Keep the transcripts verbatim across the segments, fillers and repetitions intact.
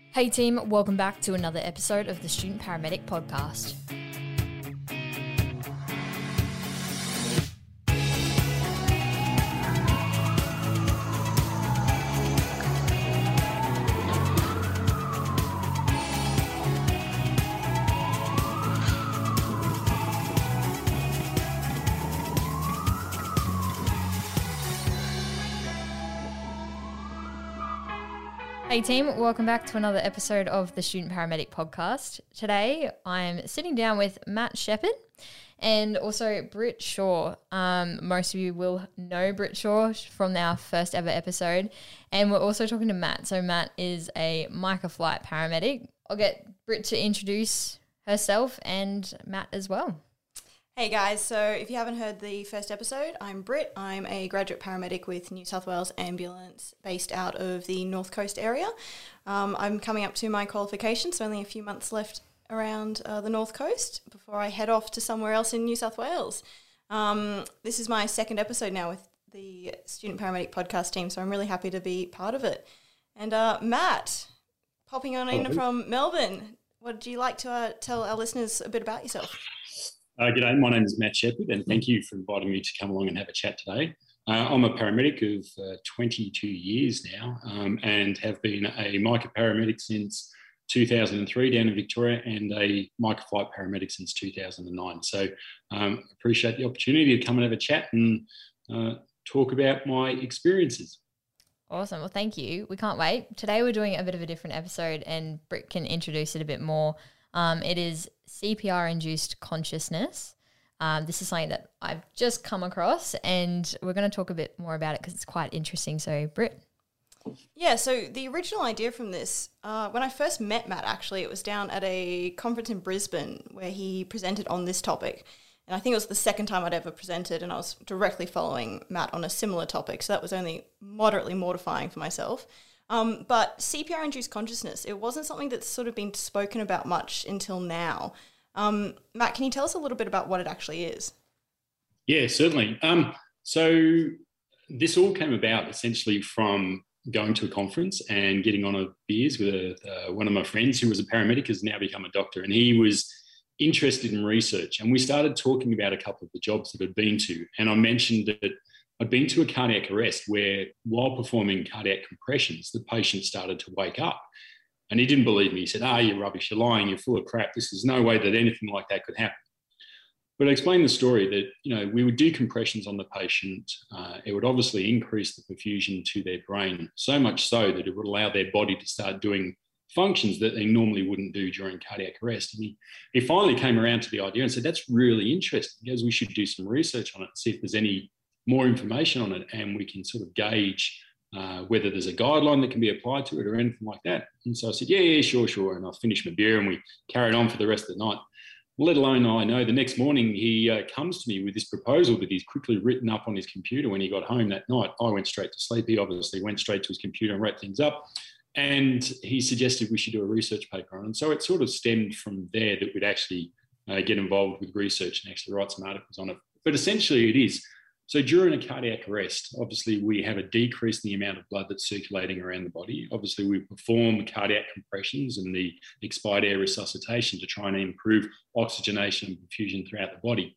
Hey team, welcome back to another episode of the Student Paramedic Podcast. Hey team, welcome back to another episode of the Student Paramedic Podcast. Today I'm sitting down with Matt Shepherd and also Britt Shaw. Um, most of you will know Britt Shaw from our first ever episode, and we're also talking to Matt. So Matt is a microflight paramedic. I'll get Britt to introduce herself and Matt as well. Hey guys, so if you haven't heard the first episode, I'm Britt. I'm a graduate paramedic with New South Wales Ambulance based out of the North Coast area. Um, I'm coming up to my qualifications, so only a few months left around uh, the North Coast before I head off to somewhere else in New South Wales. Um, this is my second episode now with the Student Paramedic Podcast team, so I'm really happy to be part of it. And uh, Matt, popping on in from Melbourne, would you like to uh, tell our listeners a bit about yourself? Uh, g'day, my name is Matt Shepherd, and thank you for inviting me to come along and have a chat today. Uh, I'm a paramedic of uh, twenty-two years now um, and have been a micro paramedic since two thousand three down in Victoria and a microflight paramedic since two thousand nine. So um, appreciate the opportunity to come and have a chat and uh, talk about my experiences. Awesome. Well, thank you. We can't wait. Today we're doing a bit of a different episode and Britt can introduce it a bit more. Um, it is C P R-induced consciousness. Um, this is something that I've just come across and we're going to talk a bit more about it because it's quite interesting. So, Britt. Yeah, so the original idea from this, uh, when I first met Matt, actually, it was down at a conference in Brisbane where he presented on this topic. And I think it was the second time I'd ever presented and I was directly following Matt on a similar topic. So that was only moderately mortifying for myself. Um, but C P R-induced consciousness, it wasn't something that's sort of been spoken about much until now. Um, Matt, can you tell us a little bit about what it actually is? Yeah, certainly. Um, so this all came about essentially from going to a conference and getting on a beers with a, uh, one of my friends who was a paramedic, has now become a doctor, and he was interested in research. And we started talking about a couple of the jobs that I'd been to, and I mentioned that I'd been to a cardiac arrest where, while performing cardiac compressions, the patient started to wake up. And he didn't believe me. He said, ah, oh, you're rubbish, you're lying, you're full of crap. This is no way that anything like that could happen. But I explained the story that, you know, we would do compressions on the patient. Uh, it would obviously increase the perfusion to their brain, so much so that it would allow their body to start doing functions that they normally wouldn't do during cardiac arrest. And he, he finally came around to the idea and said, that's really interesting. He goes, we should do some research on it, see if there's any more information on it, and we can sort of gauge uh, whether there's a guideline that can be applied to it or anything like that. And so I said, yeah, yeah, sure, sure. And I finished my beer and we carried on for the rest of the night. Let alone I know the next morning he uh, comes to me with this proposal that he's quickly written up on his computer when he got home that night. I went straight to sleep. He obviously went straight to his computer and wrote things up. And he suggested we should do a research paper on it. And so it sort of stemmed from there that we'd actually uh, get involved with research and actually write some articles on it. But essentially it is, so during a cardiac arrest, obviously we have a decrease in the amount of blood that's circulating around the body. Obviously we perform cardiac compressions and the expired air resuscitation to try and improve oxygenation and perfusion throughout the body.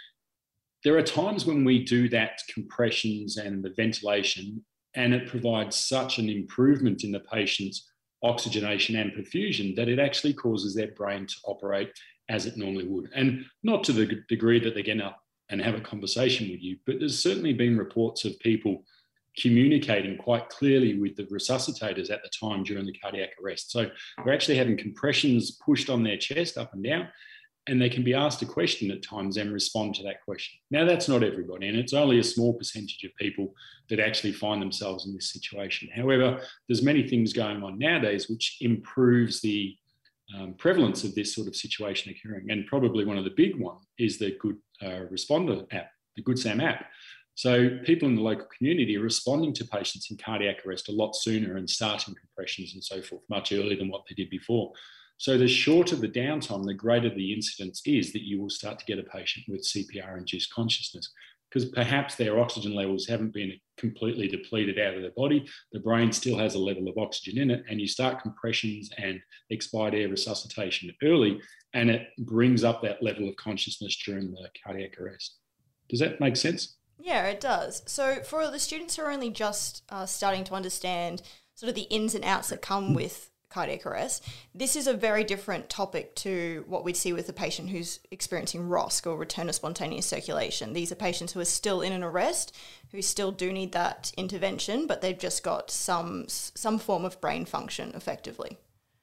There are times when we do that compressions and the ventilation, and it provides such an improvement in the patient's oxygenation and perfusion that it actually causes their brain to operate as it normally would. And not to the degree that they get up and have a conversation with you, but there's certainly been reports of people communicating quite clearly with the resuscitators at the time during the cardiac arrest. So we're actually having compressions pushed on their chest up and down, and they can be asked a question at times and respond to that question. Now, that's not everybody, and it's only a small percentage of people that actually find themselves in this situation. However, there's many things going on nowadays which improves the um, prevalence of this sort of situation occurring. And probably one of the big ones is the Good uh, Responder app, the Good Sam app. So people in the local community are responding to patients in cardiac arrest a lot sooner and starting compressions and so forth much earlier than what they did before. So the shorter the downtime, the greater the incidence is that you will start to get a patient with C P R-induced consciousness. because perhaps their oxygen levels haven't been completely depleted out of their body. The brain still has a level of oxygen in it, and you start compressions and expired air resuscitation early, and it brings up that level of consciousness during the cardiac arrest. Does that make sense? Yeah, it does. So for the students who are only just uh, starting to understand sort of the ins and outs that come with cardiac arrest, this is a very different topic to what we'd see with a patient who's experiencing R O S C or return of spontaneous circulation. These are patients who are still in an arrest, who still do need that intervention, but they've just got some some form of brain function effectively.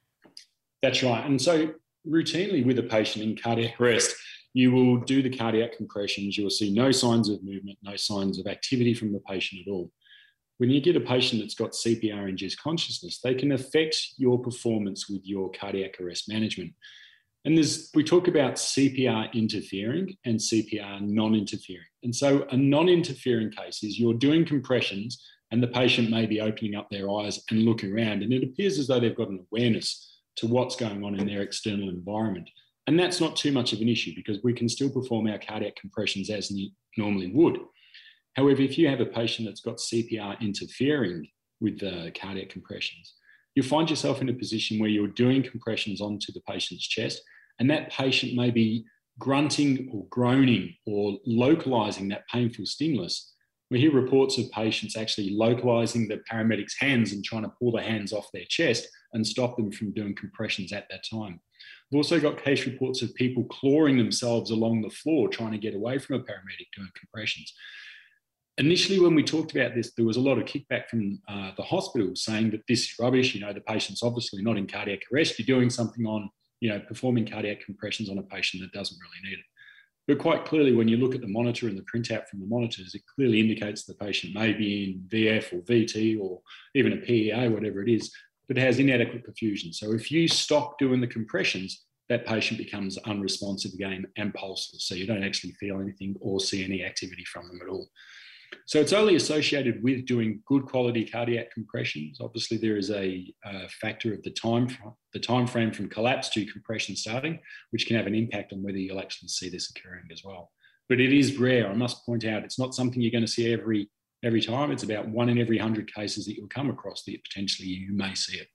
That's right. And so routinely with a patient in cardiac arrest, you will do the cardiac compressions. You will see no signs of movement, no signs of activity from the patient at all. When you get a patient that's got C P R-induced consciousness, they can affect your performance with your cardiac arrest management. And there's, we talk about C P R interfering and C P R non-interfering. And so a non-interfering case is you're doing compressions and the patient may be opening up their eyes and looking around, and it appears as though they've got an awareness to what's going on in their external environment. And that's not too much of an issue because we can still perform our cardiac compressions as you normally would. However, if you have a patient that's got C P R interfering with the cardiac compressions, you'll find yourself in a position where you're doing compressions onto the patient's chest, and that patient may be grunting or groaning or localizing that painful stimulus. We hear reports of patients actually localizing the paramedics' hands and trying to pull the hands off their chest and stop them from doing compressions at that time. We've also got case reports of people clawing themselves along the floor trying to get away from a paramedic doing compressions. Initially, when we talked about this, there was a lot of kickback from uh, the hospital saying that this is rubbish. You know, the patient's obviously not in cardiac arrest. You're doing something on, you know, performing cardiac compressions on a patient that doesn't really need it. But quite clearly, when you look at the monitor and the printout from the monitors, it clearly indicates the patient may be in V F or V T or even a P E A, whatever it is, but has inadequate perfusion. So if you stop doing the compressions, that patient becomes unresponsive again and pulseless. So you don't actually feel anything or see any activity from them at all. So it's only associated with doing good quality cardiac compressions. Obviously, there is a, a factor of the time, the time frame from collapse to compression starting, which can have an impact on whether you'll actually see this occurring as well. But it is rare. I must point out, it's not something you're going to see every every time. It's about one in every hundred cases that you'll come across that potentially you may see it.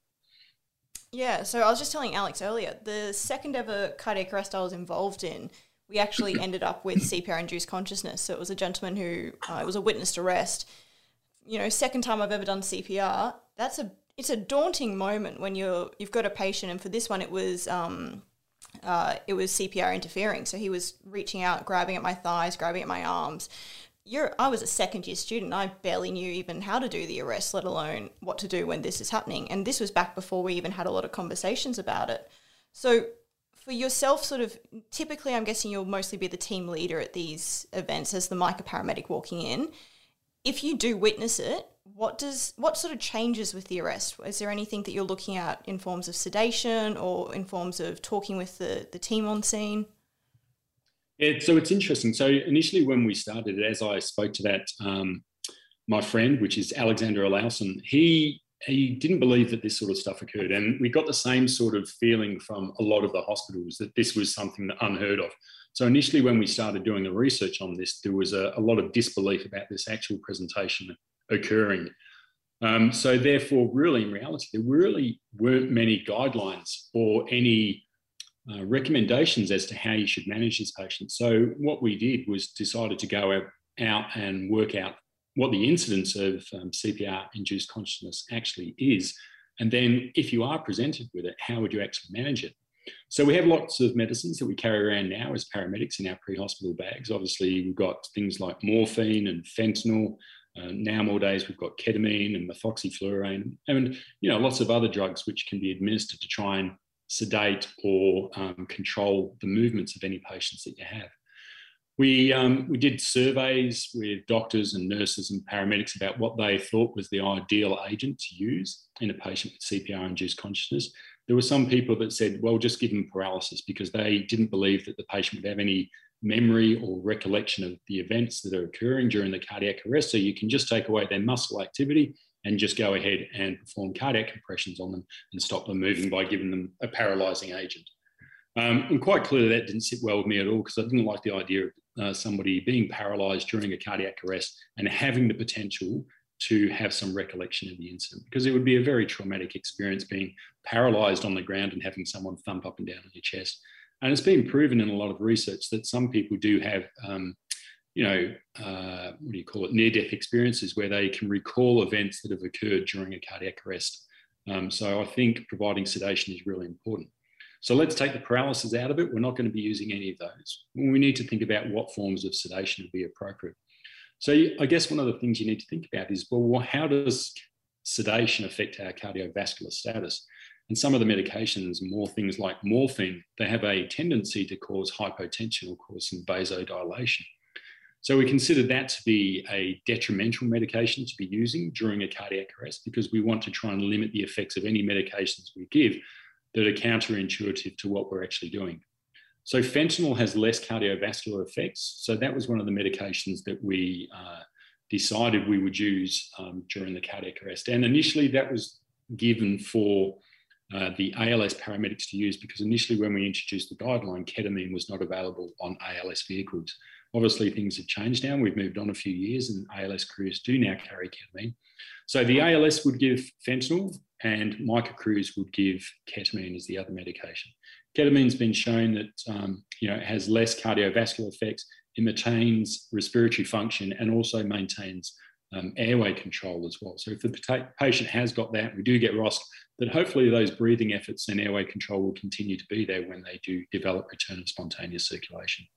Yeah, so I was just telling Alex earlier, the second ever cardiac arrest I was involved in, we actually ended up with C P R-induced consciousness. So it was a gentleman who, uh, it was a witnessed arrest. You know, second time I've ever done C P R. That's a, it's a daunting moment when you're, you've got a patient, and for this one it was, um, uh, it was C P R interfering. So he was reaching out, grabbing at my thighs, grabbing at my arms. You're, I was a second year student. I barely knew even how to do the arrest, let alone what to do when this is happening. And this was back before we even had a lot of conversations about it. So for yourself, sort of, typically I'm guessing you'll mostly be the team leader at these events as the MICA paramedic walking in. If you do witness it, what does what sort of changes with the arrest? Is there anything that you're looking at in forms of sedation or in forms of talking with the, the team on scene? Yeah, so it's interesting. So initially when we started, as I spoke to that, um, my friend, which is Alexander Olausen, he he didn't believe that this sort of stuff occurred. And we got the same sort of feeling from a lot of the hospitals that this was something that unheard of. So initially when we started doing the research on this, there was a, a lot of disbelief about this actual presentation occurring. Um, so therefore, really in reality, there really weren't many guidelines or any Uh, recommendations as to how you should manage this patient. So what we did was decided to go out, out and work out what the incidence of um, C P R-induced consciousness actually is. And then if you are presented with it, how would you actually manage it? So we have lots of medicines that we carry around now as paramedics in our pre-hospital bags. Obviously, we've got things like morphine and fentanyl. Uh, now more days we've got ketamine and methoxyfluorine and, you know, lots of other drugs which can be administered to try and sedate or um, control the movements of any patients that you have. We, um, we did surveys with doctors and nurses and paramedics about what they thought was the ideal agent to use in a patient with C P R-induced consciousness. There were some people that said, well, just give them paralysis, because they didn't believe that the patient would have any memory or recollection of the events that are occurring during the cardiac arrest. So you can just take away their muscle activity and just go ahead and perform cardiac compressions on them and stop them moving by giving them a paralysing agent. Um, and quite clearly that didn't sit well with me at all, because I didn't like the idea of uh, somebody being paralysed during a cardiac arrest and having the potential to have some recollection of the incident, because it would be a very traumatic experience being paralysed on the ground and having someone thump up and down on your chest. And it's been proven in a lot of research that some people do have, um, you know, uh, what do you call it, near-death experiences where they can recall events that have occurred during a cardiac arrest. Um, so I think providing sedation is really important. So let's take the paralysis out of it. We're not going to be using any of those. We need to think about what forms of sedation would be appropriate. So I guess one of the things you need to think about is, well, how does sedation affect our cardiovascular status? And some of the medications, more things like morphine, they have a tendency to cause hypotension or cause some vasodilation. So we consider that to be a detrimental medication to be using during a cardiac arrest, because we want to try and limit the effects of any medications we give that are counterintuitive to what we're actually doing. So fentanyl has less cardiovascular effects. So that was one of the medications that we uh, decided we would use um, during the cardiac arrest. And initially that was given for uh, the A L S paramedics to use, because initially when we introduced the guideline, ketamine was not available on A L S vehicles. Obviously things have changed now. We've moved on a few years and A L S crews do now carry ketamine. So the A L S would give fentanyl and Mica crews would give ketamine as the other medication. Ketamine's been shown that um, you know, it has less cardiovascular effects, it maintains respiratory function and also maintains um, airway control as well. So if the patient has got that, we do get R O S C, that hopefully those breathing efforts and airway control will continue to be there when they do develop return of spontaneous circulation.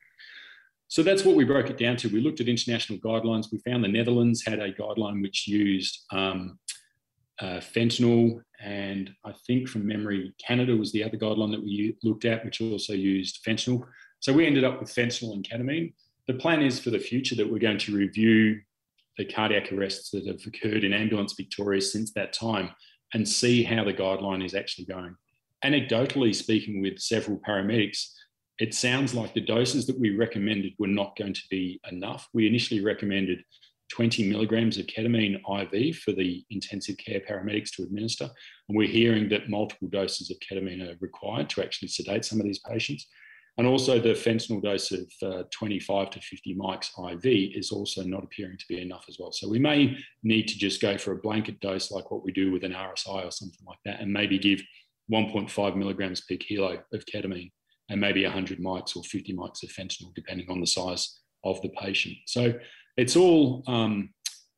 So that's what we broke it down to. We looked at international guidelines. We found the Netherlands had a guideline which used um, uh, fentanyl, and I think from memory, Canada was the other guideline that we looked at, which also used fentanyl. So we ended up with fentanyl and ketamine. The plan is for the future that we're going to review the cardiac arrests that have occurred in Ambulance Victoria since that time and see how the guideline is actually going. Anecdotally speaking with several paramedics, it sounds like the doses that we recommended were not going to be enough. We initially recommended twenty milligrams of ketamine I V for the intensive care paramedics to administer. And we're hearing that multiple doses of ketamine are required to actually sedate some of these patients. And also the fentanyl dose of uh, twenty-five to fifty mics I V is also not appearing to be enough as well. So we may need to just go for a blanket dose like what we do with an R S I or something like that, and maybe give one point five milligrams per kilo of ketamine and maybe one hundred mics or fifty mics of fentanyl, depending on the size of the patient. So it's all um,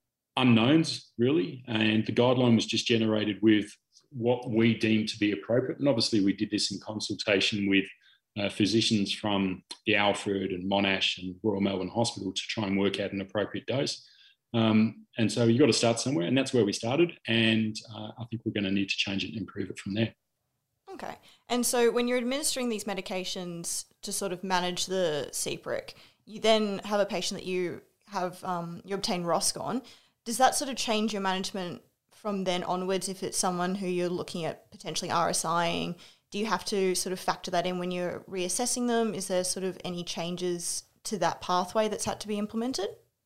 unknowns, really, and the guideline was just generated with what we deemed to be appropriate. And obviously we did this in consultation with uh, physicians from the Alfred and Monash and Royal Melbourne Hospital to try and work out an appropriate dose. Um, and so you've got to start somewhere, and that's where we started. And uh, I think we're going to need to change it and improve it from there. Okay. And so when you're administering these medications to sort of manage the C P R I C, you then have a patient that you have, um, you obtain R O S C on. Does that sort of change your management from then onwards if it's someone who you're looking at potentially RSIing? Do you have to sort of factor that in when you're reassessing them? Is there sort of any changes to that pathway that's had to be implemented?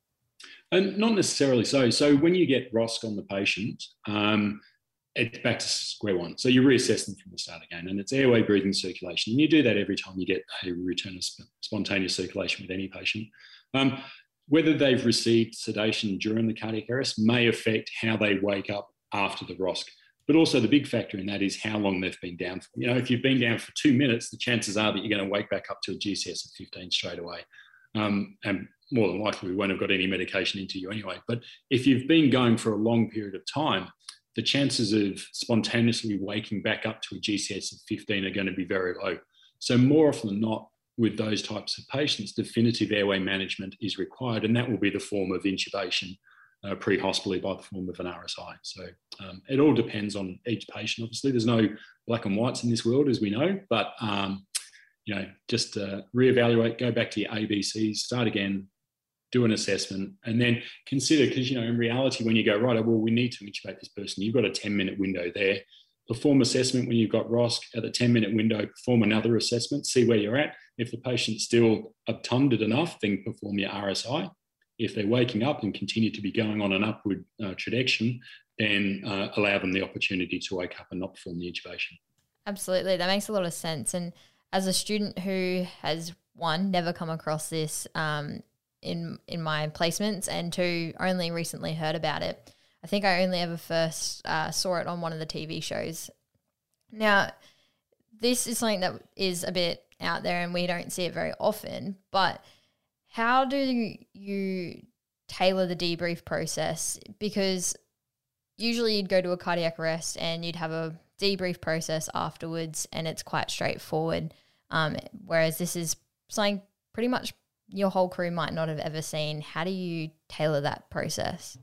And not necessarily so. So when you get R O S C on the patient, um, it's back to square one. So you reassess them from the start again, and it's airway, breathing, circulation. And you do that every time you get a return of sp- spontaneous circulation with any patient. Um, whether they've received sedation during the cardiac arrest may affect how they wake up after the R O S C. But also the big factor in that is how long they've been down for. You know, if you've been down for two minutes, the chances are that you're going to wake back up to a G C S of fifteen straight away. Um, and more than likely, we won't have got any medication into you anyway. But if you've been going for a long period of time, the chances of spontaneously waking back up to a G C S of fifteen are going to be very low. So more often than not, with those types of patients, definitive airway management is required, and that will be the form of intubation uh, pre-hospitally by the form of an R S I. So um, it all depends on each patient. Obviously, there's no black and whites in this world, as we know, but um, you know, just uh, reevaluate, go back to your A B Cs, start again, do an assessment, and then consider, because, you know, in reality, when you go, right, well, we need to intubate this person, you've got a ten minute window there. Perform assessment when you've got R O S C. At the ten minute window, perform another assessment, see where you're at. If the patient's still obtunded enough, then perform your R S I. If they're waking up and continue to be going on an upward uh, trajectory, then uh, allow them the opportunity to wake up and not perform the intubation. Absolutely. That makes a lot of sense. And as a student who has one, never come across this um, in in my placements, and two, only recently heard about it. I think I only ever first uh, saw it on one of the T V shows. Now, this is something that is a bit out there and we don't see it very often, but how do you tailor the debrief process? Because usually you'd go to a cardiac arrest and you'd have a debrief process afterwards and it's quite straightforward, um, whereas this is something pretty much your whole crew might not have ever seen. How do you tailor that process?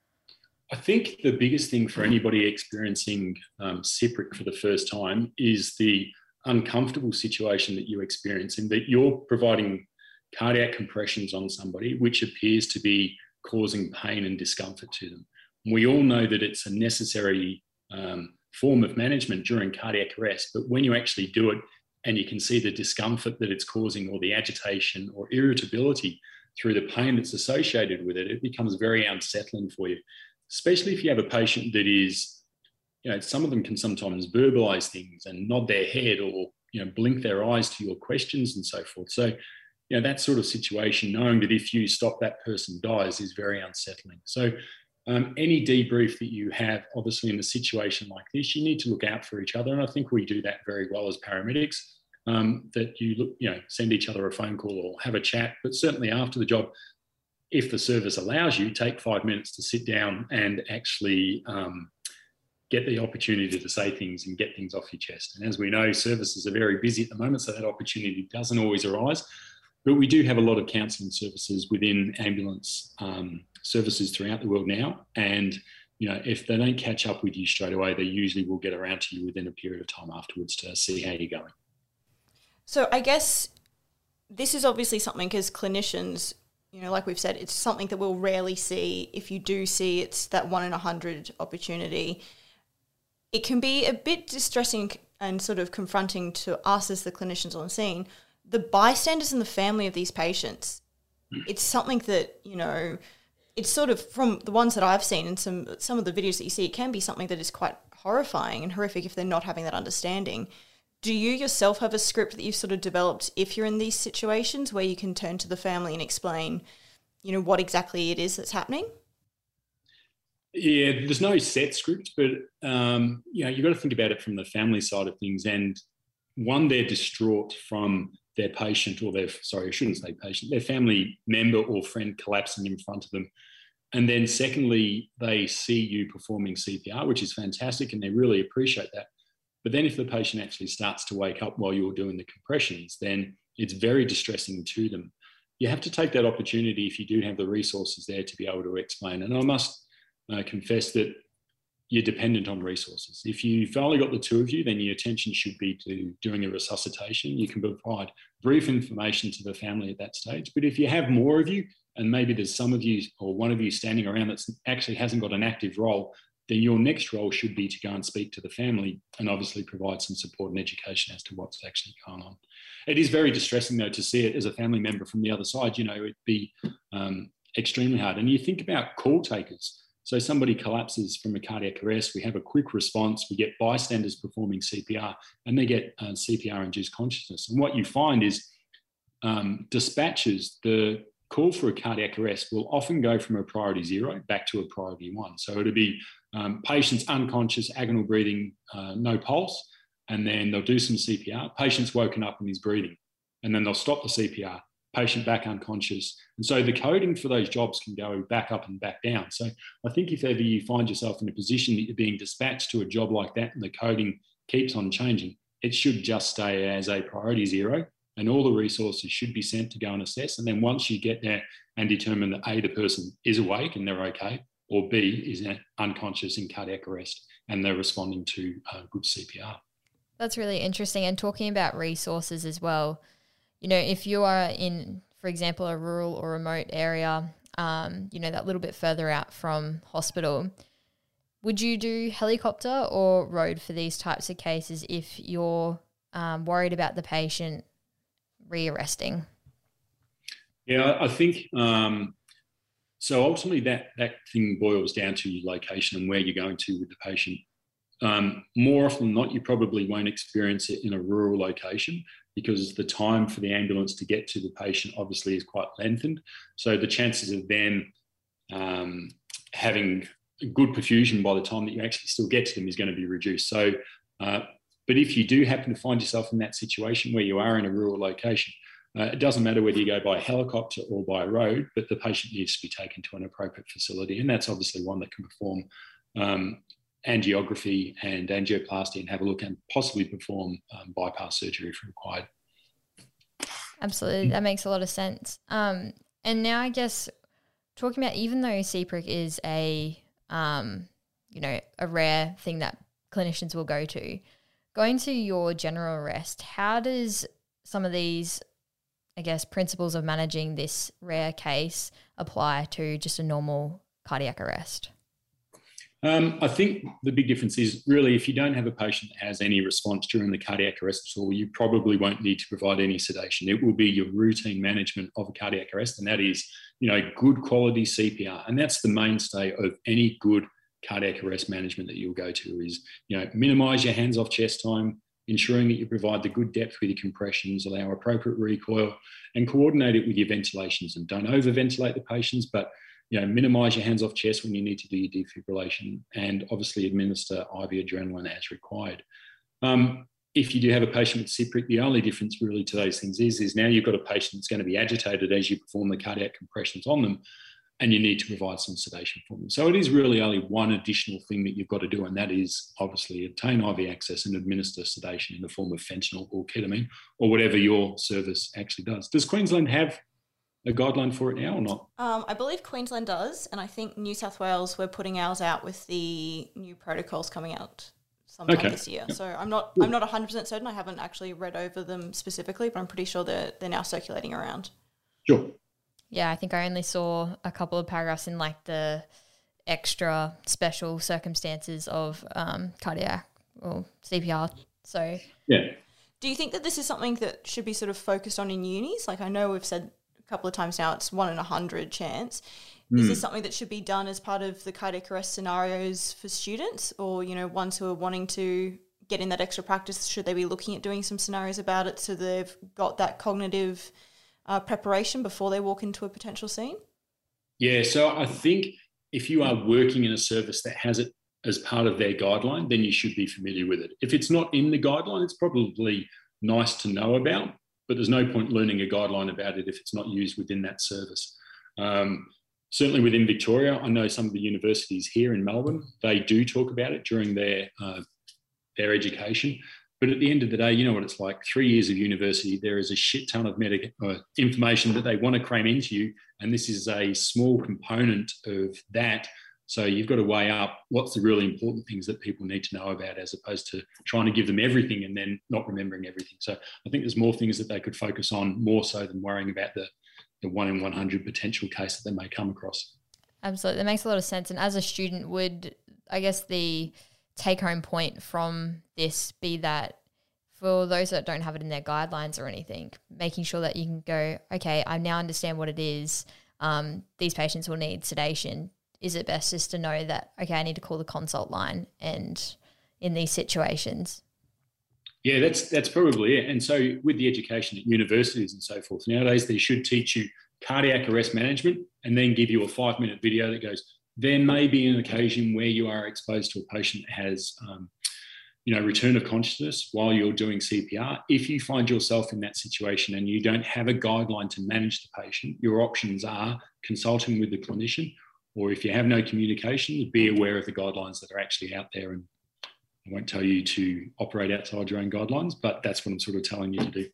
I think the biggest thing for anybody experiencing um, C P R I C for the first time is the uncomfortable situation that you experience, in that you're providing cardiac compressions on somebody which appears to be causing pain and discomfort to them. We all know that it's a necessary um, form of management during cardiac arrest, but when you actually do it and you can see the discomfort that it's causing, or the agitation or irritability through the pain that's associated with it, it becomes very unsettling for you, especially if you have a patient that is, you know, some of them can sometimes verbalize things and nod their head, or, you know, blink their eyes to your questions and so forth. So, you know, that sort of situation, knowing that if you stop, that person dies, is very unsettling. So um, any debrief that you have, obviously in a situation like this, you need to look out for each other. And I think we do that very well as paramedics, um, that you look, you know, send each other a phone call or have a chat, but certainly after the job, if the service allows you, take five minutes to sit down and actually um, get the opportunity to say things and get things off your chest. And as we know, services are very busy at the moment, so that opportunity doesn't always arise. But we do have a lot of counselling services within ambulance um, services throughout the world now. And, you know, if they don't catch up with you straight away, they usually will get around to you within a period of time afterwards to see how you're going. So I guess this is obviously something, as clinicians, you know, like we've said, it's something that we'll rarely see. If you do see, it's that one in a hundred opportunity. It can be a bit distressing and sort of confronting to us as the clinicians on scene. The bystanders and the family of these patients, it's something that, you know, it's sort of, from the ones that I've seen and some some of the videos that you see, it can be something that is quite horrifying and horrific if they're not having that understanding. Do you yourself have a script that you've sort of developed if you're in these situations where you can turn to the family and explain, you know, what exactly it is that's happening? Yeah, there's no set script, but, um, you know, you've got to think about it from the family side of things. And one, they're distraught from their patient or their, sorry, I shouldn't say patient, their family member or friend collapsing in front of them. And then secondly, they see you performing C P R, which is fantastic, and they really appreciate that. But then if the patient actually starts to wake up while you're doing the compressions, then it's very distressing to them. You have to take that opportunity, if you do have the resources there, to be able to explain. And I must uh, confess that you're dependent on resources. If you've only got the two of you, then your attention should be to doing a resuscitation. You can provide brief information to the family at that stage. But if you have more of you, and maybe there's some of you or one of you standing around that actually hasn't got an active role, then your next role should be to go and speak to the family and obviously provide some support and education as to what's actually going on. It is very distressing, though, to see it as a family member from the other side. You know, it'd be um, extremely hard. And you think about call takers. So somebody collapses from a cardiac arrest, we have a quick response, we get bystanders performing C P R, and they get uh, C P R-induced consciousness. And what you find is um, dispatches, the call for a cardiac arrest will often go from a priority zero back to a priority one. So it'll be um, patients unconscious, agonal breathing, uh, no pulse, and then they'll do some C P R. Patient's woken up and he's breathing, and then they'll stop the C P R. Patient back unconscious. And so the coding for those jobs can go back up and back down. So I think if ever you find yourself in a position that you're being dispatched to a job like that and the coding keeps on changing, it should just stay as a priority zero, and all the resources should be sent to go and assess. And then once you get there and determine that A, the person is awake and they're okay, or B, is unconscious in cardiac arrest and they're responding to uh, good C P R. That's really interesting. And talking about resources as well, you know, if you are in, for example, a rural or remote area, um, you know, that little bit further out from hospital, would you do helicopter or road for these types of cases if you're um, worried about the patient rearresting? Yeah, I think um, so. Ultimately, that that thing boils down to your location and where you're going to with the patient. Um, more often than not, you probably won't experience it in a rural location because the time for the ambulance to get to the patient obviously is quite lengthened. So the chances of them um, having good perfusion by the time that you actually still get to them is going to be reduced. So, uh, but if you do happen to find yourself in that situation where you are in a rural location, uh, it doesn't matter whether you go by helicopter or by road, but the patient needs to be taken to an appropriate facility. And that's obviously one that can perform um, angiography and angioplasty and have a look and possibly perform um, bypass surgery if required. Absolutely. That makes a lot of sense. Um, and now I guess talking about, even though C P R I C is a, um, you know, a rare thing that clinicians will go to, going to your general arrest, how does some of these, I guess, principles of managing this rare case apply to just a normal cardiac arrest? Um, I think the big difference is really if you don't have a patient that has any response during the cardiac arrest at all, you probably won't need to provide any sedation. It will be your routine management of a cardiac arrest, and that is, you know, good quality C P R. And that's the mainstay of any good cardiac arrest management that you'll go to is, you know, minimise your hands off chest time, ensuring that you provide the good depth with your compressions, allow appropriate recoil, and coordinate it with your ventilations. And don't over-ventilate the patients, but you know, minimise your hands off chest when you need to do your defibrillation, and obviously administer I V adrenaline as required. Um, if you do have a patient with C P R I C, the only difference really to those things is, is now you've got a patient that's going to be agitated as you perform the cardiac compressions on them, and you need to provide some sedation for them. So it is really only one additional thing that you've got to do, and that is obviously obtain I V access and administer sedation in the form of fentanyl or ketamine or whatever your service actually does. Does Queensland have a guideline for it now or not? Um, I believe Queensland does, and I think New South Wales, we're putting ours out with the new protocols coming out sometime okay. this year. Yep. So I'm not I'm not one hundred percent certain. I haven't actually read over them specifically, but I'm pretty sure they're, they're now circulating around. Sure. Yeah, I think I only saw a couple of paragraphs in like the extra special circumstances of um, cardiac or C P R. So yeah. Do you think that this is something that should be sort of focused on in unis? Like I know we've said couple of times now it's one in a hundred chance. Is mm. this something that should be done as part of the cardiac arrest scenarios for students, or you know, ones who are wanting to get in that extra practice? Should they be looking at doing some scenarios about it so they've got that cognitive uh, preparation before they walk into a potential scene? Yeah, so I think if you are working in a service that has it as part of their guideline, then you should be familiar with it. If it's not in the guideline, it's probably nice to know about, but there's no point learning a guideline about it if it's not used within that service. Um, certainly within Victoria, I know some of the universities here in Melbourne, they do talk about it during their, uh, their education. But at the end of the day, you know what it's like, three years of university, there is a shit ton of medical uh, information that they want to cram into you, and this is a small component of that. So you've got to weigh up what's the really important things that people need to know about, as opposed to trying to give them everything and then not remembering everything. So I think there's more things that they could focus on, more so than worrying about the, the one in one hundred potential case that they may come across. Absolutely. That makes a lot of sense. And as a student, would, I guess, the take-home point from this be that for those that don't have it in their guidelines or anything, making sure that you can go, okay, I now understand what it is. Um, these patients will need sedation. Is it best just to know that, okay, I need to call the consult line and in these situations? Yeah, that's that's probably it. And so with the education at universities and so forth, nowadays they should teach you cardiac arrest management and then give you a five-minute video that goes, there may be an occasion where you are exposed to a patient that has, um, you know, return of consciousness while you're doing C P R. If you find yourself in that situation and you don't have a guideline to manage the patient, your options are consulting with the clinician, or if you have no communication, be aware of the guidelines that are actually out there. And I won't tell you to operate outside your own guidelines, but that's what I'm sort of telling you to do.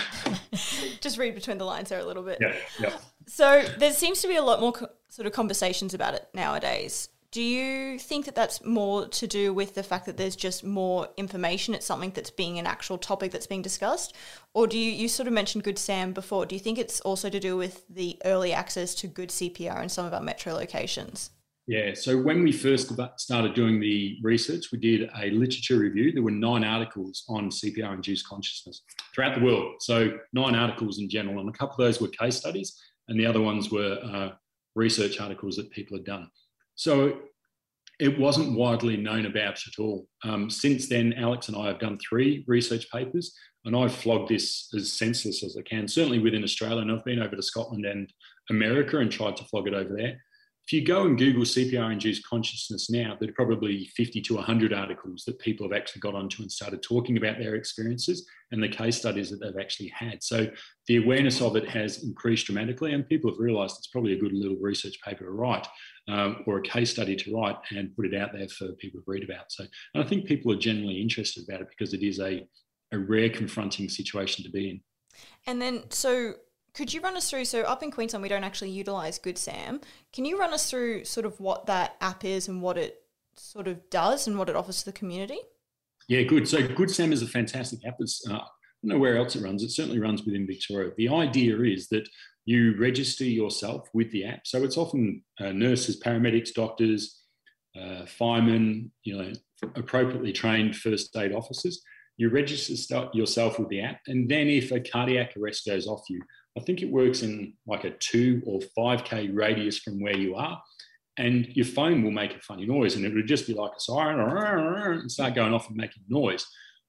Just read between the lines there a little bit. Yeah, yeah. So there seems to be a lot more co- sort of conversations about it nowadays. Do you think that that's more to do with the fact that there's just more information? It's something that's being an actual topic that's being discussed? Or do you, you sort of mentioned Good Sam before, do you think it's also to do with the early access to good C P R in some of our metro locations? Yeah, so when we first started doing the research, we did a literature review. There were nine articles on C P R-induced consciousness throughout the world. So nine articles in general, and a couple of those were case studies, and the other ones were uh, research articles that people had done. So it wasn't widely known about at all. Um, since then, Alex and I have done three research papers, and I've flogged this as senseless as I can, certainly within Australia, and I've been over to Scotland and America and tried to flog it over there. If you go and Google C P R-induced consciousness now, there are probably fifty to one hundred articles that people have actually got onto and started talking about their experiences and the case studies that they've actually had. So the awareness of it has increased dramatically, and people have realised it's probably a good little research paper to write um, or a case study to write and put it out there for people to read about. So and I think people are generally interested about it because it is a, a rare confronting situation to be in. And then, so... could you run us through, so up in Queensland we don't actually utilise Good Sam. Can you run us through sort of what that app is and what it sort of does and what it offers to the community? Yeah, good. So Good Sam is a fantastic app. It's, uh, I don't know where else it runs. It certainly runs within Victoria. The idea is that you register yourself with the app. So it's often uh, nurses, paramedics, doctors, uh, firemen, you know, appropriately trained first aid officers. You register yourself with the app, and then if a cardiac arrest goes off you, I think it works in like a two or five K radius from where you are, and your phone will make a funny noise, and it would just be like a siren and start going off and making noise.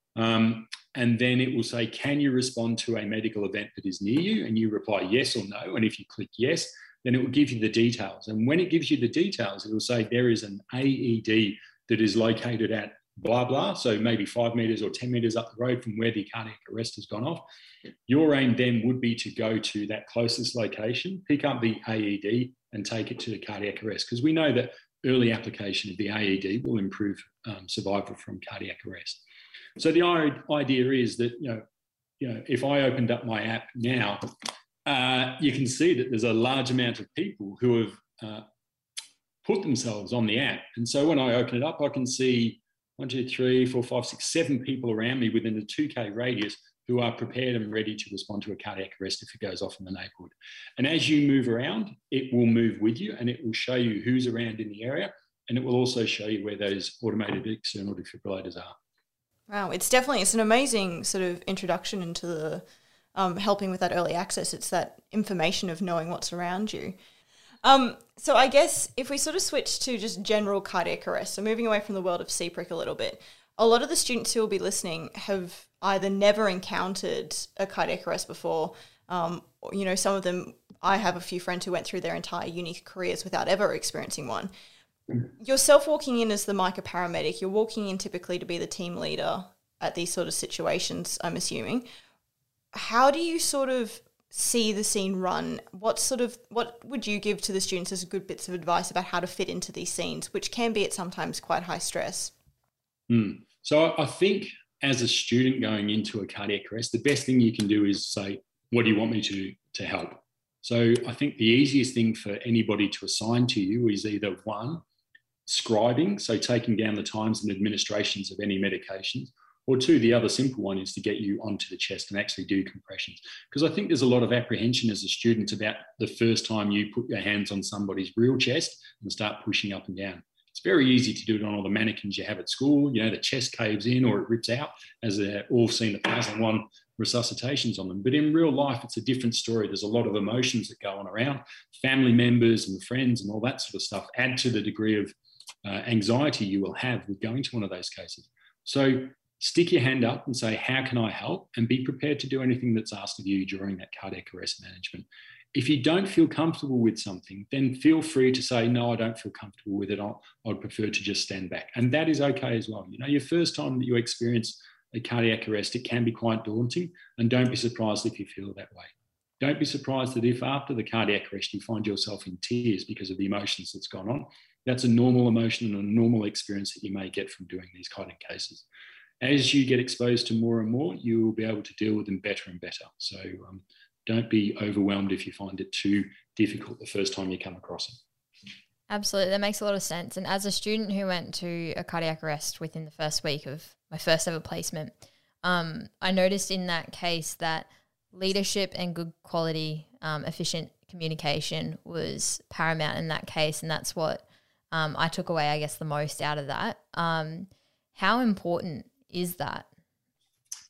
Um, and then it will say, can you respond to a medical event that is near you? And you reply yes or no. And if you click yes, then it will give you the details. And when it gives you the details, it will say there is an A E D that is located at blah, blah. So maybe five metres or ten metres up the road from where the cardiac arrest has gone off. Your aim then would be to go to that closest location, pick up the A E D and take it to the cardiac arrest, because we know that early application of the A E D will improve um, survival from cardiac arrest. So the idea is that, you know, you know, if I opened up my app now, uh, you can see that there's a large amount of people who have uh, put themselves on the app. And so when I open it up, I can see one, two, three, four, five, six, seven people around me within a two K radius who are prepared and ready to respond to a cardiac arrest if it goes off in the neighbourhood. And as you move around, it will move with you and it will show you who's around in the area, and it will also show you where those automated external defibrillators are. Wow, it's definitely, it's an amazing sort of introduction into the um, helping with that early access. It's that information of knowing what's around you. Um, so I guess if we sort of switch to just general cardiac arrest, so moving away from the world of C P R I C a little bit, a lot of the students who will be listening have either never encountered a cardiac arrest before, um, or, you know, some of them, I have a few friends who went through their entire uni careers without ever experiencing one. Yourself walking in as the MICA paramedic, you're walking in typically to be the team leader at these sort of situations, I'm assuming. How do you sort of see the scene run? What sort of, what would you give to the students as good bits of advice about how to fit into these scenes, which can be at sometimes quite high stress? Mm. So I think as a student going into a cardiac arrest, the best thing you can do is say, what do you want me to, to help? So I think the easiest thing for anybody to assign to you is either one, scribing, so taking down the times and administrations of any medications, or two, the other simple one is to get you onto the chest and actually do compressions. Because I think there's a lot of apprehension as a student about the first time you put your hands on somebody's real chest and start pushing up and down. It's very easy to do it on all the mannequins you have at school. You know, the chest caves in or it rips out, as they're all seen a thousand and one resuscitations on them. But in real life, it's a different story. There's a lot of emotions that go on around. Family members and friends and all that sort of stuff add to the degree of uh, anxiety you will have with going to one of those cases. So stick your hand up and say, how can I help? And be prepared to do anything that's asked of you during that cardiac arrest management. If you don't feel comfortable with something, then feel free to say, no, I don't feel comfortable with it. I'll, I'd prefer to just stand back. And that is okay as well. You know, your first time that you experience a cardiac arrest, it can be quite daunting, and don't be surprised if you feel that way. Don't be surprised that if after the cardiac arrest you find yourself in tears because of the emotions that's gone on. That's a normal emotion and a normal experience that you may get from doing these kind of cases. As you get exposed to more and more, you will be able to deal with them better and better. So um, don't be overwhelmed if you find it too difficult the first time you come across it. Absolutely. That makes a lot of sense. And as a student who went to a cardiac arrest within the first week of my first ever placement, um, I noticed in that case that leadership and good quality, um, efficient communication was paramount in that case. And that's what um, I took away, I guess, the most out of that. Um, how important is that?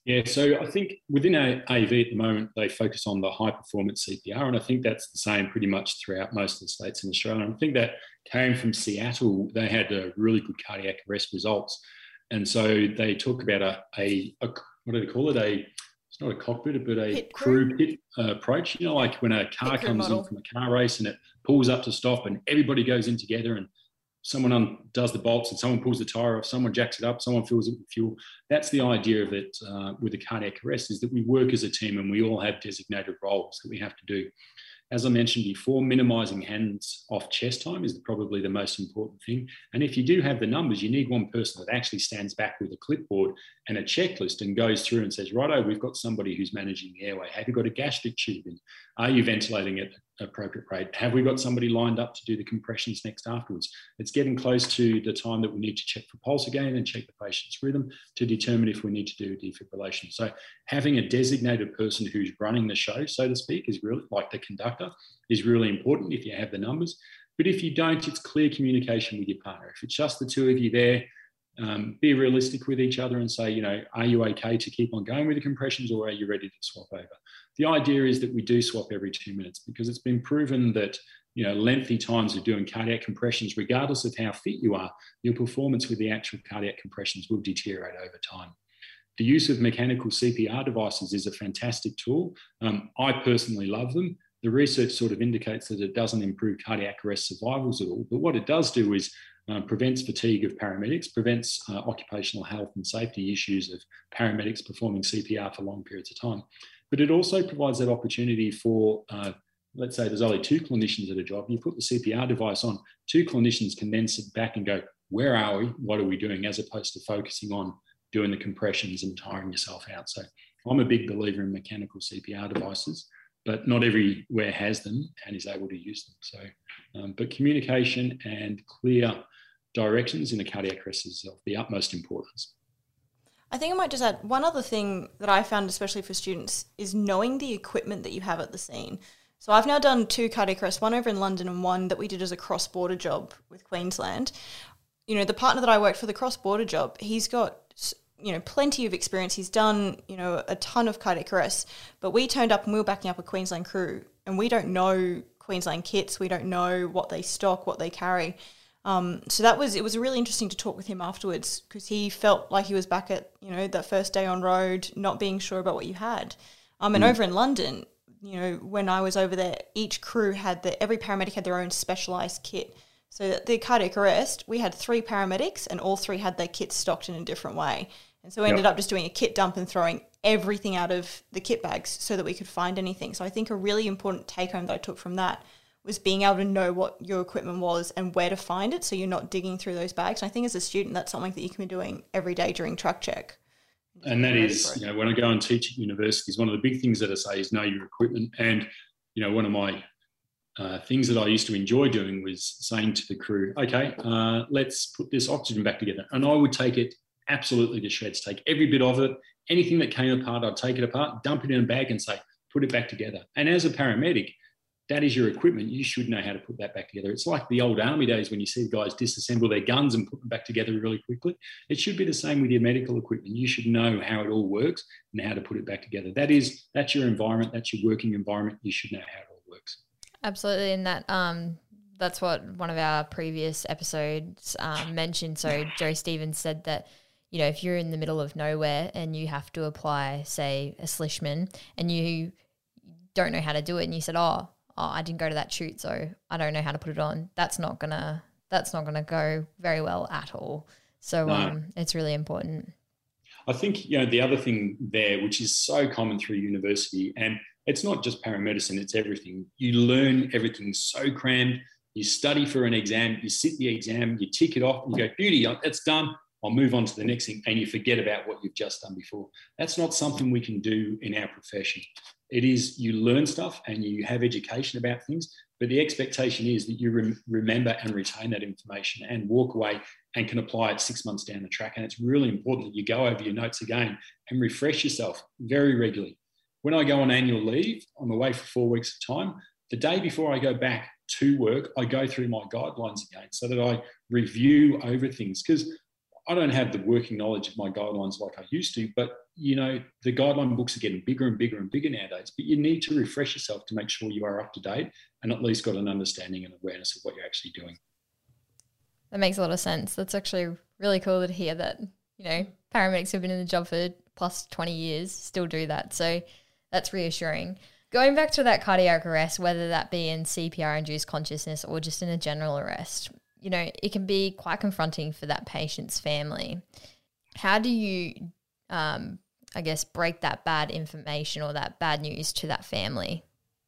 Yeah, so I think within A V at the moment, they focus on the high performance C P R, and I think that's the same pretty much throughout most of the states in Australia. And I think that came from Seattle. They had a really good cardiac arrest results. And so they talk about a, a, a what do they call it? A It's not a cockpit, but a pit crew, crew pit uh, approach. You know, like when a car comes model. in from a car race and it pulls up to stop and everybody goes in together and someone undoes the bolts and someone pulls the tyre off, someone jacks it up, someone fills it with fuel. That's the idea of it uh, with a cardiac arrest, is that we work as a team and we all have designated roles that we have to do. As I mentioned before, minimising hands off chest time is probably the most important thing. And if you do have the numbers, you need one person that actually stands back with a clipboard and a checklist and goes through and says, righto, we've got somebody who's managing the airway. Have you got a gastric tube in? Are you ventilating at an appropriate rate? Have we got somebody lined up to do the compressions next afterwards? It's getting close to the time that we need to check for pulse again and check the patient's rhythm to determine if we need to do defibrillation. So having a designated person who's running the show, so to speak, is really like the conductor, is really important if you have the numbers. But if you don't, it's clear communication with your partner. If it's just the two of you there, um, be realistic with each other and say, you know, are you okay to keep on going with the compressions, or are you ready to swap over? The idea is that we do swap every two minutes because it's been proven that, you know, lengthy times of doing cardiac compressions, regardless of how fit you are, your performance with the actual cardiac compressions will deteriorate over time. The use of mechanical C P R devices is a fantastic tool. Um, I personally love them. The research sort of indicates that it doesn't improve cardiac arrest survivals at all, but what it does do is uh, prevents fatigue of paramedics, prevents uh, occupational health and safety issues of paramedics performing C P R for long periods of time. But it also provides that opportunity for, uh, let's say there's only two clinicians at a job, you put the C P R device on, two clinicians can then sit back and go, where are we? What are we doing? As opposed to focusing on doing the compressions and tiring yourself out. So I'm a big believer in mechanical C P R devices, but not everywhere has them and is able to use them. So, um, but communication and clear directions in a cardiac arrest is of the utmost importance. I think I might just add one other thing that I found, especially for students, is knowing the equipment that you have at the scene. So I've now done two cardiac arrests, one over in London and one that we did as a cross-border job with Queensland. You know, the partner that I worked for the cross-border job, he's got, you know, plenty of experience. He's done, you know, a ton of cardiac arrests, but we turned up and we were backing up a Queensland crew and we don't know Queensland kits. We don't know what they stock, what they carry. Um, so that was, it was really interesting to talk with him afterwards because he felt like he was back at, you know, that first day on road, not being sure about what you had. Um, and mm. over in London, you know, when I was over there, each crew had the, every paramedic had their own specialised kit. So that the cardiac arrest, we had three paramedics and all three had their kits stocked in a different way. And so we ended yep. up just doing a kit dump and throwing everything out of the kit bags so that we could find anything. So I think a really important take home that I took from that was being able to know what your equipment was and where to find it so you're not digging through those bags. And I think as a student, that's something that you can be doing every day during truck check. And that is, you know, when I go and teach at universities, one of the big things that I say is know your equipment. And, you know, one of my uh, things that I used to enjoy doing was saying to the crew, okay, uh, let's put this oxygen back together. And I would take it absolutely to shreds, take every bit of it, anything that came apart, I'd take it apart, dump it in a bag and say, put it back together. And as a paramedic, that is your equipment. You should know how to put that back together. It's like the old army days when you see guys disassemble their guns and put them back together really quickly. It should be the same with your medical equipment. You should know how it all works and how to put it back together. That is, that's your environment. That's your working environment. You should know how it all works. Absolutely. And that, um, that's what one of our previous episodes um, mentioned. So Joe Stevens said that, you know, if you're in the middle of nowhere and you have to apply, say, a Slishman and you don't know how to do it and you said, oh, oh, I didn't go to that shoot, so I don't know how to put it on. That's not gonna that's not gonna go very well at all. So no. um, it's really important. I think, you know, the other thing there, which is so common through university, and it's not just paramedicine, it's everything. You learn everything so crammed. You study for an exam, you sit the exam, you tick it off, and you go, beauty, that's done. I'll move on to the next thing, and you forget about what you've just done before. That's not something we can do in our profession. It is, you learn stuff and you have education about things, but the expectation is that you rem- remember and retain that information and walk away and can apply it six months down the track. And it's really important that you go over your notes again and refresh yourself very regularly. When I go on annual leave, I'm away for four weeks at a time. The day before I go back to work, I go through my guidelines again so that I review over things, because I don't have the working knowledge of my guidelines like I used to, but you know, the guideline books are getting bigger and bigger and bigger nowadays, but you need to refresh yourself to make sure you are up to date and at least got an understanding and awareness of what you're actually doing. That makes a lot of sense. That's actually really cool to hear that, you know, paramedics who've been in the job for plus twenty years still do that. So that's reassuring. Going back to that cardiac arrest, whether that be in C P R-induced consciousness or just in a general arrest, you know, it can be quite confronting for that patient's family. How do you, um, I guess, break that bad information or that bad news to that family?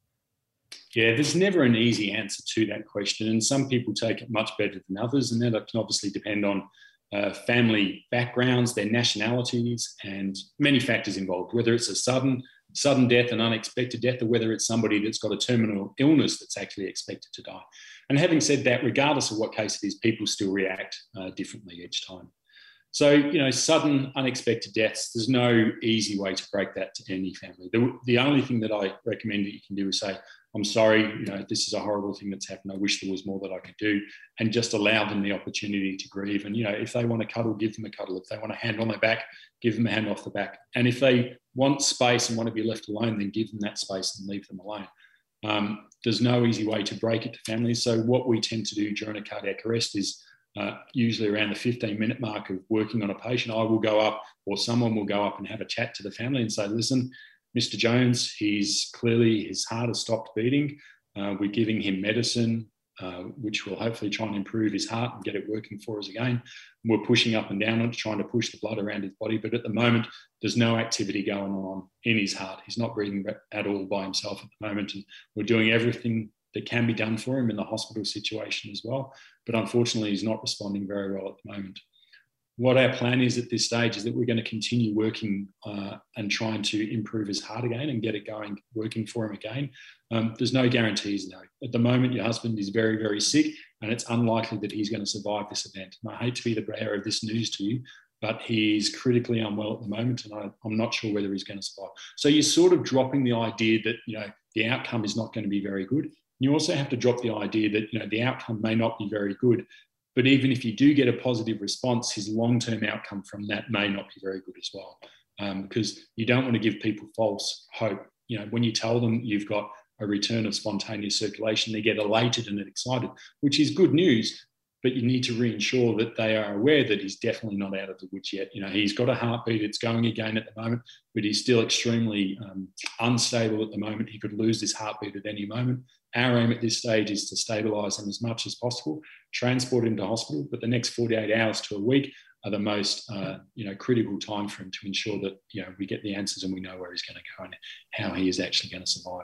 Yeah, there's never an easy answer to that question, and some people take it much better than others, and that can obviously depend on uh, family backgrounds, their nationalities, and many factors involved, whether it's a sudden sudden death, an unexpected death, or whether it's somebody that's got a terminal illness that's actually expected to die. And having said that, regardless of what case it is, people still react uh, differently each time. So, you know, sudden, unexpected deaths, there's no easy way to break that to any family. The, the only thing that I recommend that you can do is say, I'm sorry, you know, this is a horrible thing that's happened. I wish there was more that I could do, and just allow them the opportunity to grieve. And, you know, if they want to cuddle, give them a cuddle. If they want a hand on their back, give them a hand off the back. And if they want space and want to be left alone, then give them that space and leave them alone. Um, there's no easy way to break it to families. So what we tend to do during a cardiac arrest is uh, usually around the fifteen minute mark of working on a patient, I will go up or someone will go up and have a chat to the family and say, listen, Mister Jones, he's clearly, his heart has stopped beating. Uh, we're giving him medicine, uh, which will hopefully try and improve his heart and get it working for us again. We're pushing up and down on it, trying to push the blood around his body. But at the moment, there's no activity going on in his heart. He's not breathing at all by himself at the moment. And we're doing everything that can be done for him in the hospital situation as well. But unfortunately, he's not responding very well at the moment. What our plan is at this stage is that we're going to continue working uh, and trying to improve his heart again and get it going, working for him again. Um, there's no guarantees, no. At the moment, your husband is very, very sick, and it's unlikely that he's going to survive this event. And I hate to be the bearer of this news to you, but he's critically unwell at the moment, and I, I'm not sure whether he's going to survive. So you're sort of dropping the idea that, you know, the outcome is not going to be very good. You also have to drop the idea that, you know, the outcome may not be very good, but even if you do get a positive response, his long-term outcome from that may not be very good as well, um, because you don't want to give people false hope. You know, when you tell them you've got a return of spontaneous circulation, they get elated and excited, which is good news, but you need to reassure that they are aware that he's definitely not out of the woods yet. You know, he's got a heartbeat, it's going again at the moment, but he's still extremely um, unstable at the moment. He could lose this heartbeat at any moment. Our aim at this stage is to stabilise him as much as possible, transport him to hospital, but the next forty-eight hours to a week are the most, uh, you know, critical time for him to ensure that, you know, we get the answers and we know where he's going to go and how he is actually going to survive.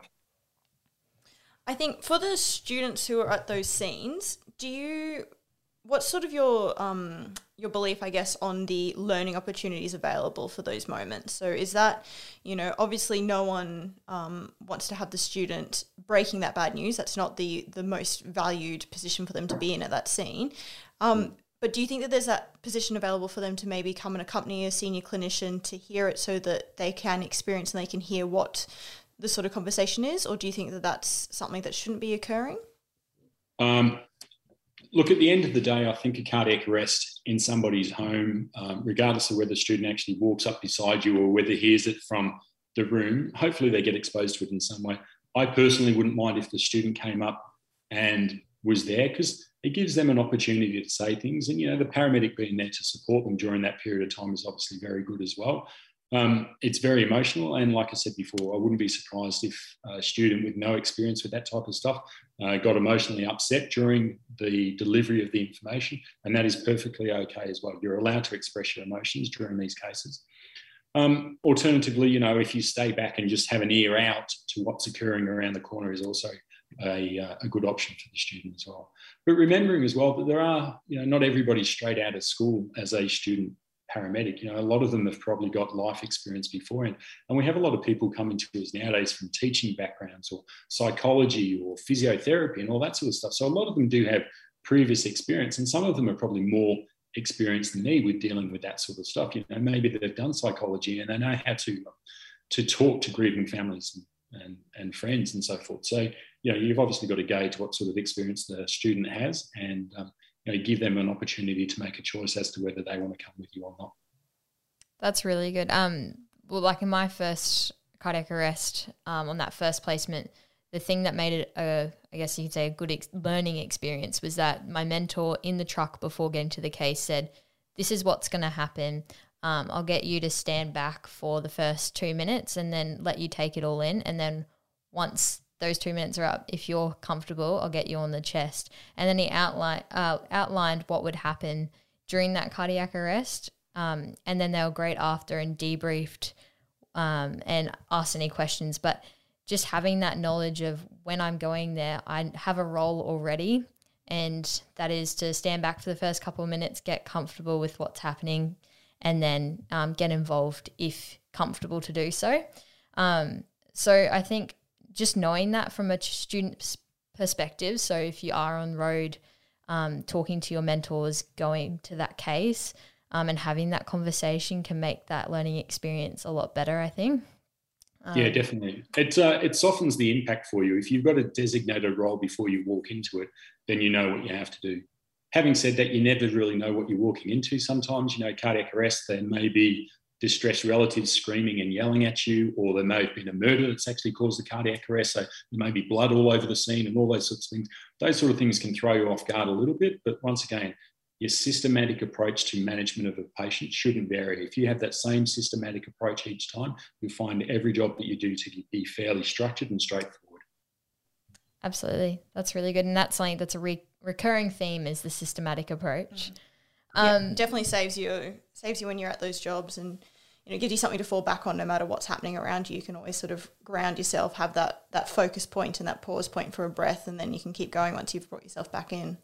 I think for the students who are at those scenes, do you, what's sort of your um, your belief, I guess, on the learning opportunities available for those moments? So is that, you know, obviously no one um, wants to have the student breaking that bad news. That's not the the most valued position for them to be in at that scene. Um, but do you think that there's that position available for them to maybe come and accompany a senior clinician to hear it so that they can experience and they can hear what the sort of conversation is? Or do you think that that's something that shouldn't be occurring? Um, look, at the end of the day, I think a cardiac arrest in somebody's home, um, regardless of whether the student actually walks up beside you or whether he hears it from the room, hopefully they get exposed to it in some way. I personally wouldn't mind if the student came up and was there, because it gives them an opportunity to say things. And, you know, the paramedic being there to support them during that period of time is obviously very good as well. Um, it's very emotional. And like I said before, I wouldn't be surprised if a student with no experience with that type of stuff uh, got emotionally upset during the delivery of the information. And that is perfectly okay as well. You're allowed to express your emotions during these cases. Um, alternatively, you know, if you stay back and just have an ear out to what's occurring around the corner is also a, uh, a good option for the student as well. But remembering as well that there are, you know, not everybody's straight out of school as a student paramedic. You know, a lot of them have probably got life experience beforehand. And we have a lot of people coming to us nowadays from teaching backgrounds or psychology or physiotherapy and all that sort of stuff. So a lot of them do have previous experience, and some of them are probably more experienced than me with dealing with that sort of stuff. You know, maybe they've done psychology and they know how to to talk to grieving families and, and, and friends and so forth. So, you know, you've obviously got to gauge what sort of experience the student has and um, you know, give them an opportunity to make a choice as to whether they want to come with you or not. That's really good. Um, well, like in my first cardiac arrest, um, on that first placement, the thing that made it a, I guess you could say, a good ex- learning experience was that my mentor in the truck before getting to the case said, this is what's going to happen. Um, I'll get you to stand back for the first two minutes and then let you take it all in. And then once those two minutes are up, if you're comfortable, I'll get you on the chest. And then he outline, uh, outlined what would happen during that cardiac arrest. Um, and then they were great after and debriefed um, and asked any questions. But just having that knowledge of when I'm going there, I have a role already, and that is to stand back for the first couple of minutes, get comfortable with what's happening, and then um, get involved if comfortable to do so. Um, so I think just knowing that from a student's perspective, so if you are on road um, talking to your mentors, going to that case um, and having that conversation can make that learning experience a lot better, I think. Um, yeah, definitely. It, uh, it softens the impact for you. If you've got a designated role before you walk into it, then you know what you have to do. Having said that, you never really know what you're walking into. Sometimes, you know, cardiac arrest, there may be distressed relatives screaming and yelling at you, or there may have been a murder that's actually caused the cardiac arrest. So there may be blood all over the scene and all those sorts of things. Those sort of things can throw you off guard a little bit. But once again, your systematic approach to management of a patient shouldn't vary. If you have that same systematic approach each time, you'll find every job that you do to be fairly structured and straightforward. Absolutely. That's really good. And that's something that's a re- recurring theme is the systematic approach. Mm. Um, yeah, definitely saves you saves you when you're at those jobs, and you know, gives you something to fall back on no matter what's happening around you. You can always sort of ground yourself, have that that focus point and that pause point for a breath, and then you can keep going once you've brought yourself back in.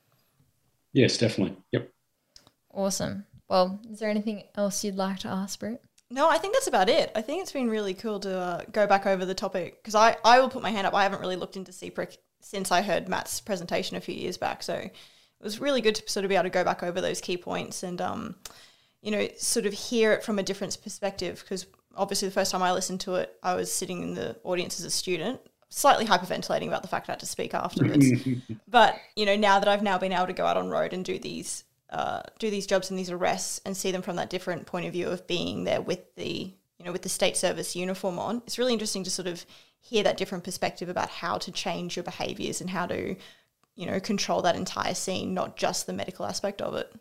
Yes, definitely. Yep. Awesome. Well, is there anything else you'd like to ask, Britt? No, I think that's about it. I think it's been really cool to uh, go back over the topic, because I, I will put my hand up. I haven't really looked into C P R I C since I heard Matt's presentation a few years back. So it was really good to sort of be able to go back over those key points and, um, you know, sort of hear it from a different perspective, because obviously the first time I listened to it, I was sitting in the audience as a student, slightly hyperventilating about the fact I had to speak afterwards. But, you know, now that I've now been able to go out on road and do these uh, do these jobs and these arrests and see them from that different point of view of being there with the, you know, with the state service uniform on, it's really interesting to sort of hear that different perspective about how to change your behaviours and how to, you know, control that entire scene, not just the medical aspect of it.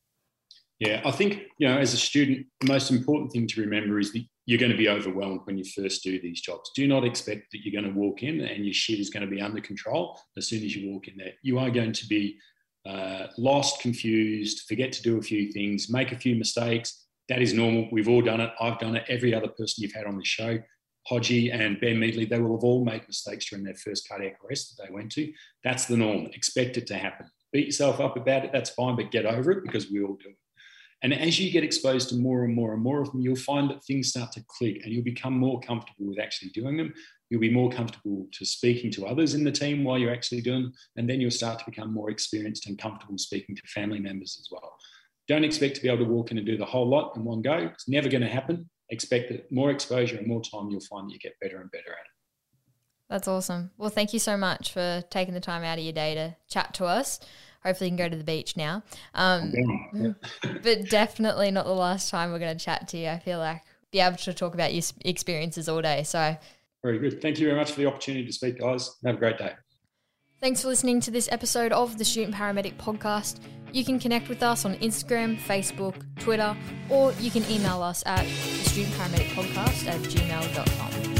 Yeah, I think, you know, as a student, the most important thing to remember is that you're going to be overwhelmed when you first do these jobs. Do not expect that you're going to walk in and your shit is going to be under control as soon as you walk in there. You are going to be uh, lost, confused, forget to do a few things, make a few mistakes. That is normal. We've all done it. I've done it. Every other person you've had on the show, Hodgie and Ben Meadley, they will have all made mistakes during their first cardiac arrest that they went to. That's the norm. Expect it to happen. Beat yourself up about it. That's fine, but get over it, because we all do it. And as you get exposed to more and more and more of them, you'll find that things start to click and you'll become more comfortable with actually doing them. You'll be more comfortable to speaking to others in the team while you're actually doing them. And then you'll start to become more experienced and comfortable speaking to family members as well. Don't expect to be able to walk in and do the whole lot in one go. It's never going to happen. Expect that more exposure and more time, you'll find that you get better and better at it. That's awesome. Well, thank you so much for taking the time out of your day to chat to us. Hopefully you can go to the beach now. Um, Yeah. but definitely not the last time we're going to chat to you. I feel like be able to talk about your experiences all day. So very good. Thank you very much for the opportunity to speak, guys. Have a great day. Thanks for listening to this episode of the Student Paramedic Podcast. You can connect with us on Instagram, Facebook, Twitter, or you can email us at the student paramedic podcast at gmail dot com.